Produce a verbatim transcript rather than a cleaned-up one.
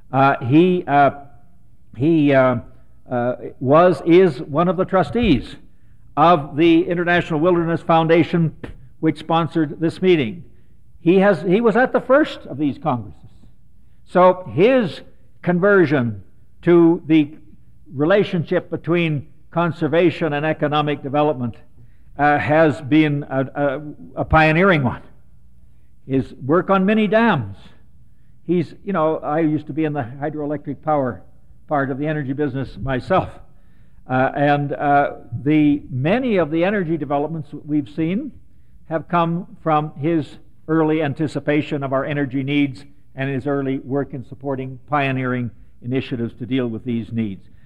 Uh, he uh, he uh, uh, was is one of the trustees of the International Wilderness Foundation, which sponsored this meeting. He has he was at the first of these congresses, so his conversion to the relationship between conservation and economic development uh, has been a, a, a pioneering one. His work on mini dams. He's, you know, I used to be in the hydroelectric power part of the energy business myself. Uh, and uh, the many of the energy developments we've seen have come from his early anticipation of our energy needs and his early work in supporting pioneering initiatives to deal with these needs.